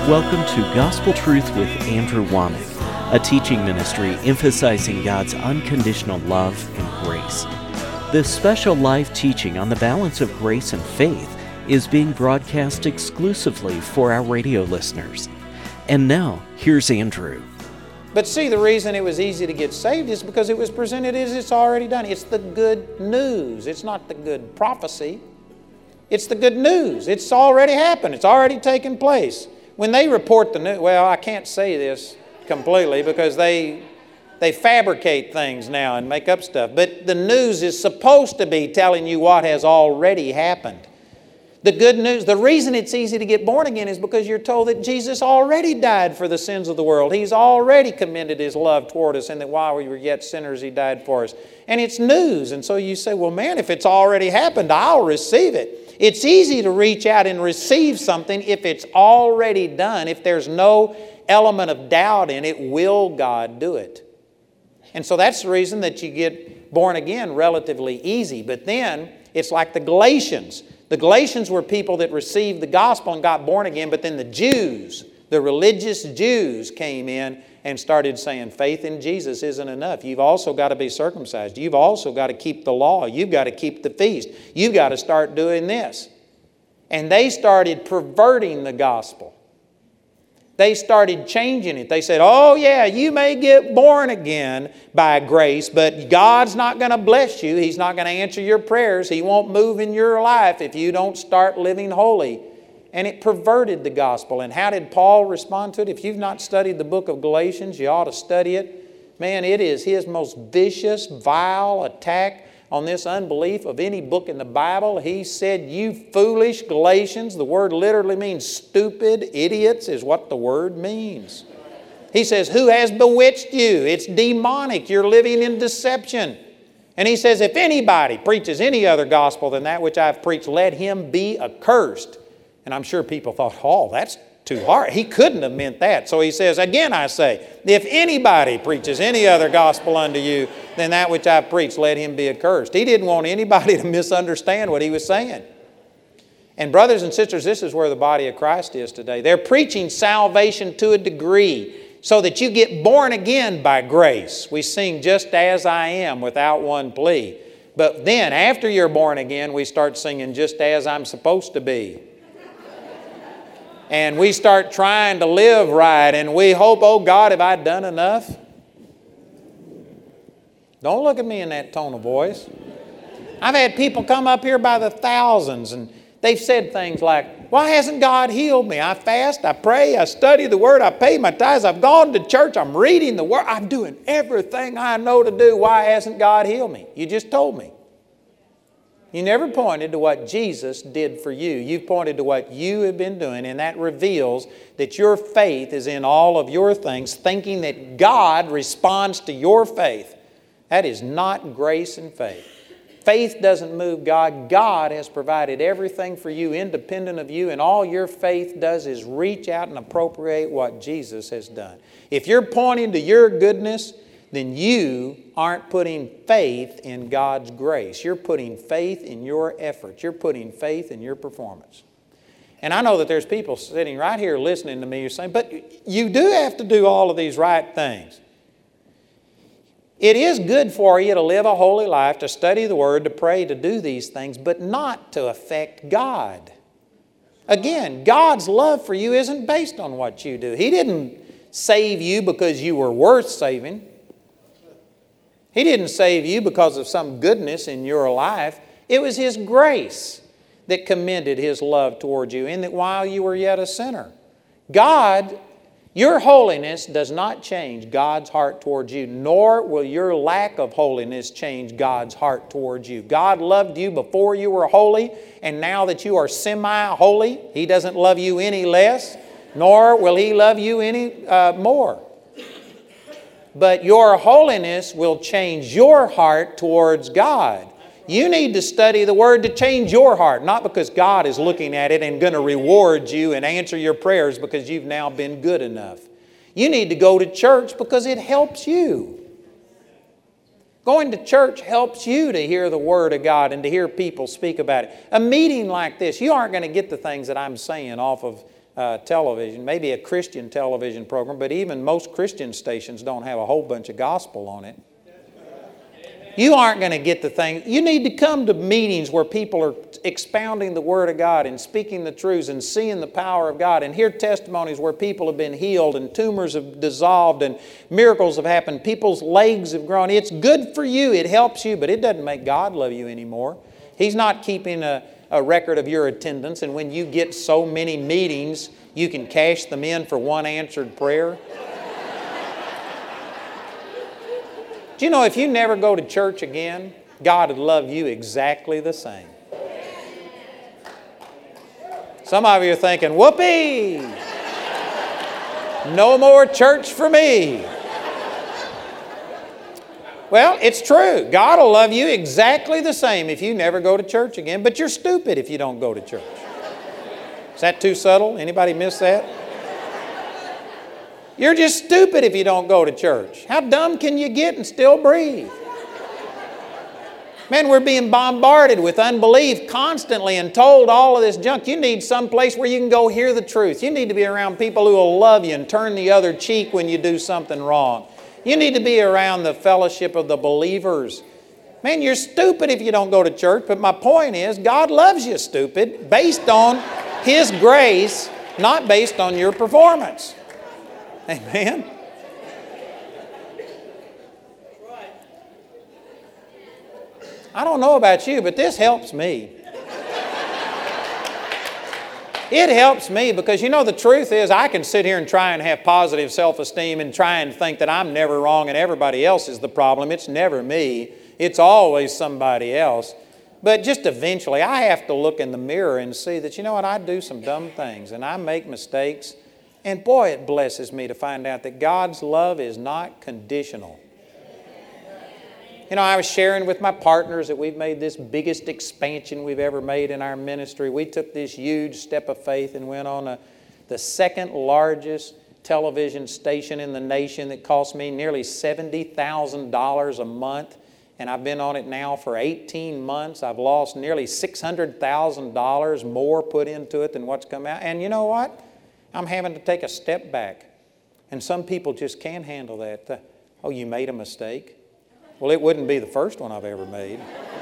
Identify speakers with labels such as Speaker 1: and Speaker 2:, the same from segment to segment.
Speaker 1: Welcome to Gospel Truth with Andrew Womack, a teaching ministry emphasizing God's unconditional love and grace. This special live teaching on the balance of grace and faith is being broadcast exclusively for our radio listeners. And now, here's Andrew.
Speaker 2: But see, the reason it was easy to get saved is because it was presented as it's already done. It's the good news. It's not the good prophecy. It's the good news. It's already happened. It's already taken place. When they report the news, well, I can't say this completely because they fabricate things now and make up stuff. But the news is supposed to be telling you what has already happened. The good news, the reason it's easy to get born again is because you're told that Jesus already died for the sins of the world. He's already commended His love toward us, and that while we were yet sinners, He died for us. And it's news. And so you say, well, man, if it's already happened, I'll receive it. It's easy to reach out and receive something if it's already done. If there's no element of doubt in it, will God do it? And so that's the reason that you get born again relatively easy. But then it's like the Galatians. The Galatians were people that received the gospel and got born again, but then the Jews, the religious Jews, came in and started saying faith in Jesus isn't enough. You've also got to be circumcised. You've also got to keep the law. You've got to keep the feast. You've got to start doing this. And they started perverting the gospel. They started changing it. They said, oh yeah, you may get born again by grace, but God's not going to bless you. He's not going to answer your prayers. He won't move in your life if you don't start living holy. And it perverted the gospel. And how did Paul respond to it? If you've not studied the book of Galatians, you ought to study it. Man, it is his most vicious, vile attack on this unbelief of any book in the Bible. He said, you foolish Galatians. The word literally means stupid, idiots is what the word means. He says, who has bewitched you? It's demonic. You're living in deception. And he says, if anybody preaches any other gospel than that which I've preached, let him be accursed. And I'm sure people thought, oh, that's too hard. He couldn't have meant that. So he says, again I say, if anybody preaches any other gospel unto you than that which I've preached, let him be accursed. He didn't want anybody to misunderstand what he was saying. And brothers and sisters, this is where the body of Christ is today. They're preaching salvation to a degree so that you get born again by grace. We sing just as I am without one plea. But then after you're born again, we start singing just as I'm supposed to be. And we start trying to live right, and we hope, oh God, have I done enough? Don't look at me in that tone of voice. I've had people come up here by the thousands, and they've said things like, why hasn't God healed me? I fast, I pray, I study the Word, I pay my tithes, I've gone to church, I'm reading the Word, I'm doing everything I know to do. Why hasn't God healed me? You just told me. You never pointed to what Jesus did for you. You've pointed to what you have been doing, and that reveals that your faith is in all of your things, thinking that God responds to your faith. That is not grace and faith. Faith doesn't move God. God has provided everything for you independent of you, and all your faith does is reach out and appropriate what Jesus has done. If you're pointing to your goodness, then you aren't putting faith in God's grace. You're putting faith in your efforts. You're putting faith in your performance. And I know that there's people sitting right here listening to me who are saying, but you do have to do all of these right things. It is good for you to live a holy life, to study the Word, to pray, to do these things, but not to affect God. Again, God's love for you isn't based on what you do. He didn't save you because you were worth saving. He didn't save you because of some goodness in your life. It was His grace that commended His love toward you, in that while you were yet a sinner. God, your holiness does not change God's heart towards you, nor will your lack of holiness change God's heart towards you. God loved you before you were holy, and now that you are semi-holy, He doesn't love you any less, nor will He love you any more. But your holiness will change your heart towards God. You need to study the Word to change your heart, not because God is looking at it and going to reward you and answer your prayers because you've now been good enough. You need to go to church because it helps you. Going to church helps you to hear the Word of God and to hear people speak about it. A meeting like this, you aren't going to get the things that I'm saying off of television, maybe a Christian television program, but even most Christian stations don't have a whole bunch of gospel on it. You aren't going to get the thing. You need to come to meetings where people are expounding the Word of God and speaking the truths and seeing the power of God, and hear testimonies where people have been healed and tumors have dissolved and miracles have happened. People's legs have grown. It's good for you. It helps you, but it doesn't make God love you anymore. He's not keeping a record of your attendance, and when you get so many meetings, you can cash them in for one answered prayer. Do you know if you never go to church again, God would love you exactly the same? Some of you are thinking, whoopee! No more church for me. Well, it's true. God will love you exactly the same if you never go to church again, but you're stupid if you don't go to church. Is that too subtle? Anybody miss that? You're just stupid if you don't go to church. How dumb can you get and still breathe? Man, we're being bombarded with unbelief constantly and told all of this junk. You need some place where you can go hear the truth. You need to be around people who will love you and turn the other cheek when you do something wrong. You need to be around the fellowship of the believers. Man, you're stupid if you don't go to church, but my point is God loves you, stupid, based on His grace, not based on your performance. Amen. I don't know about you, but this helps me. It helps me because, you know, the truth is I can sit here and try and have positive self-esteem and try and think that I'm never wrong and everybody else is the problem. It's never me. It's always somebody else. But just eventually I have to look in the mirror and see that, you know what, I do some dumb things and I make mistakes. And boy, it blesses me to find out that God's love is not conditional. You know, I was sharing with my partners that we've made this biggest expansion we've ever made in our ministry. We took this huge step of faith and went on the second largest television station in the nation that cost me nearly $70,000 a month. And I've been on it now for 18 months. I've lost nearly $600,000 more put into it than what's come out. And you know what? I'm having to take a step back. And some people just can't handle that. Oh, you made a mistake? Well, it wouldn't be the first one I've ever made.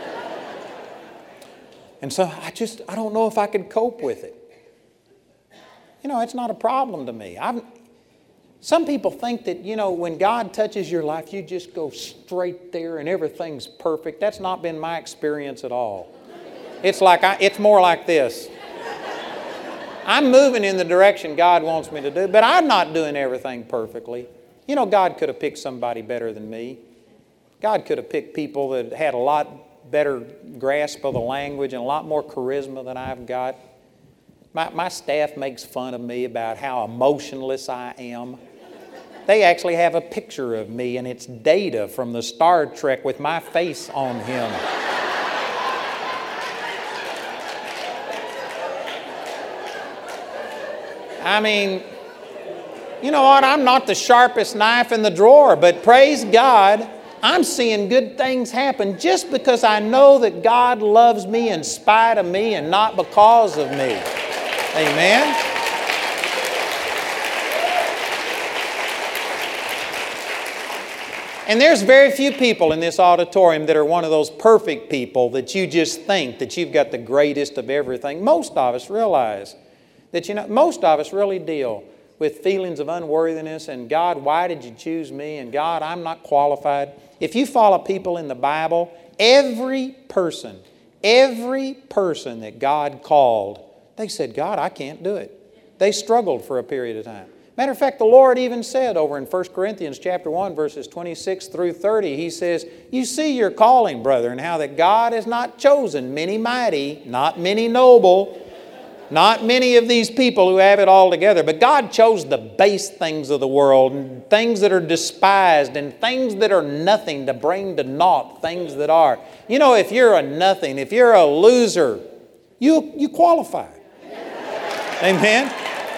Speaker 2: And so I don't know if I could cope with it. You know, it's not a problem to me. Some people think that, you know, when God touches your life, you just go straight there and everything's perfect. That's not been my experience at all. It's more like this. I'm moving in the direction God wants me to do, but I'm not doing everything perfectly. You know, God could have picked somebody better than me. God could have picked people that had a lot better grasp of the language and a lot more charisma than I've got. My staff makes fun of me about how emotionless I am. They actually have a picture of me, and it's Data from the Star Trek with my face on him. I mean, you know what? I'm not the sharpest knife in the drawer, but praise God, I'm seeing good things happen just because I know that God loves me in spite of me and not because of me. Amen? And there's very few people in this auditorium that are one of those perfect people that you just think that you've got the greatest of everything. Most of us realize that, you know, most of us really deal with feelings of unworthiness and God, why did you choose me? And God, I'm not qualified. If you follow people in the Bible, every person that God called, they said, God, I can't do it. They struggled for a period of time. Matter of fact, the Lord even said over in 1 Corinthians chapter 1, verses 26 through 30, He says, you see your calling, brother, and how that God has not chosen many mighty, not many noble, not many of these people who have it all together, but God chose the base things of the world and things that are despised and things that are nothing to bring to naught things that are. You know, if you're a nothing, if you're a loser, you qualify. Amen?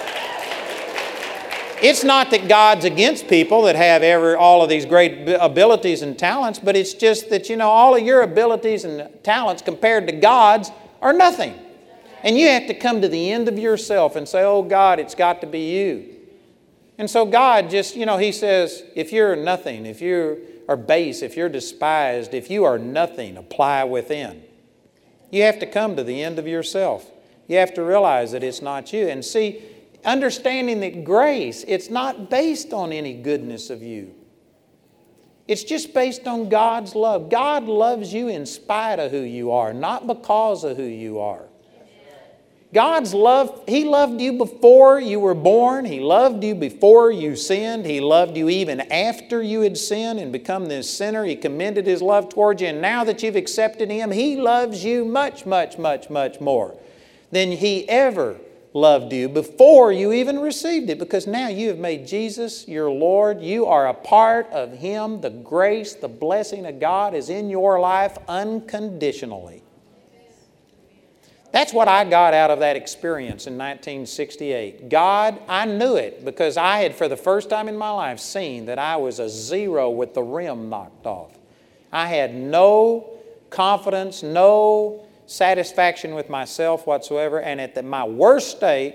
Speaker 2: It's not that God's against people that have all of these great abilities and talents, but it's just that, you know, all of your abilities and talents compared to God's are nothing. And you have to come to the end of yourself and say, oh God, it's got to be you. And so God just, He says, if you're nothing, if you are base, if you're despised, if you are nothing, apply within. You have to come to the end of yourself. You have to realize that it's not you. And see, understanding that grace, it's not based on any goodness of you. It's just based on God's love. God loves you in spite of who you are, not because of who you are. God's love, He loved you before you were born. He loved you before you sinned. He loved you even after you had sinned and become this sinner. He commended His love towards you. And now that you've accepted Him, He loves you much, much, much, much more than He ever loved you before you even received it. Because now you have made Jesus your Lord. You are a part of Him. The grace, the blessing of God is in your life unconditionally. That's what I got out of that experience in 1968. God, I knew it because I had for the first time in my life seen that I was a zero with the rim knocked off. I had no confidence, no satisfaction with myself whatsoever, and at my worst state,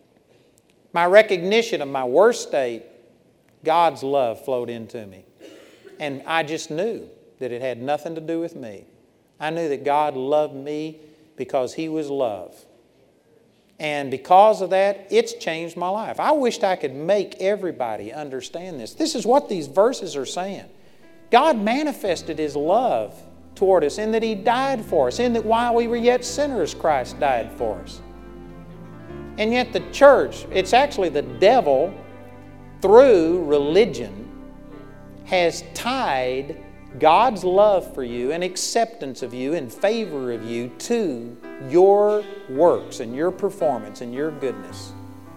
Speaker 2: my recognition of my worst state, God's love flowed into me. And I just knew that it had nothing to do with me. I knew that God loved me because He was love. And because of that, it's changed my life. I wished I could make everybody understand this. This is what these verses are saying. God manifested His love toward us in that He died for us, in that while we were yet sinners, Christ died for us. And yet the church, it's actually the devil, through religion, has tied God's love for you and acceptance of you and favor of you to your works and your performance and your goodness.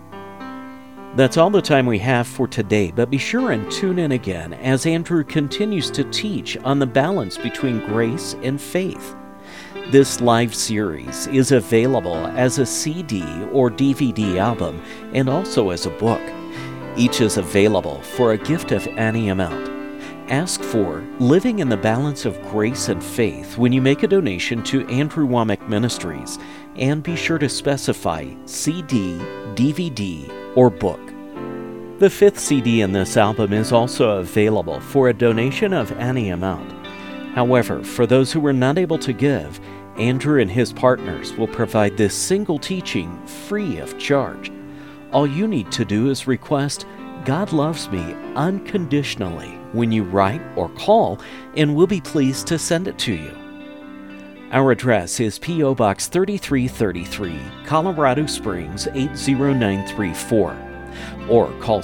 Speaker 1: That's all the time we have for today, but be sure and tune in again as Andrew continues to teach on the balance between grace and faith. This live series is available as a CD or DVD album and also as a book. Each is available for a gift of any amount. Ask for Living in the Balance of Grace and Faith when you make a donation to Andrew Wommack Ministries, and be sure to specify CD, DVD, or book. The fifth CD in this album is also available for a donation of any amount. However, for those who were not able to give, Andrew and his partners will provide this single teaching free of charge. All you need to do is request God Loves Me Unconditionally when you write or call, and we'll be pleased to send it to you. Our address is P.O. Box 3333, Colorado Springs 80934, or call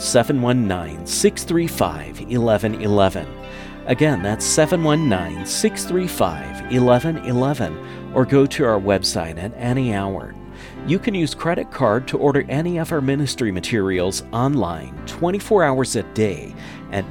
Speaker 1: 719-635-1111. Again, that's 719-635-1111, or go to our website at any hour. You can use credit card to order any of our ministry materials online 24 hours a day at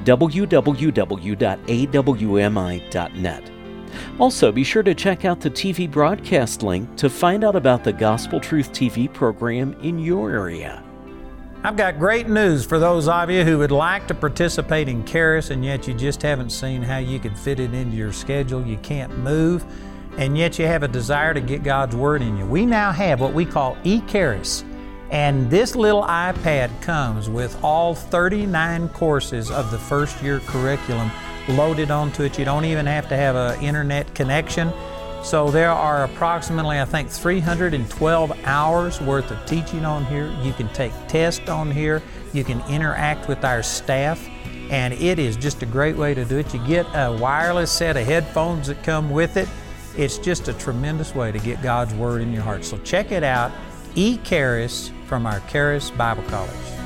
Speaker 1: www.awmi.net. Also, be sure to check out the TV broadcast link to find out about the Gospel Truth TV program in your area.
Speaker 3: I've got great news for those of you who would like to participate in Charis and yet you just haven't seen how you can fit it into your schedule. You can't move, and yet you have a desire to get God's Word in you. We now have what we call eCharis, and this little iPad comes with all 39 courses of the first year curriculum loaded onto it. You don't even have to have an internet connection. So there are approximately, I think, 312 hours worth of teaching on here. You can take tests on here. You can interact with our staff, and it is just a great way to do it. You get a wireless set of headphones that come with it. It's just a tremendous way to get God's Word in your heart. So check it out, eCharis from our Charis Bible College.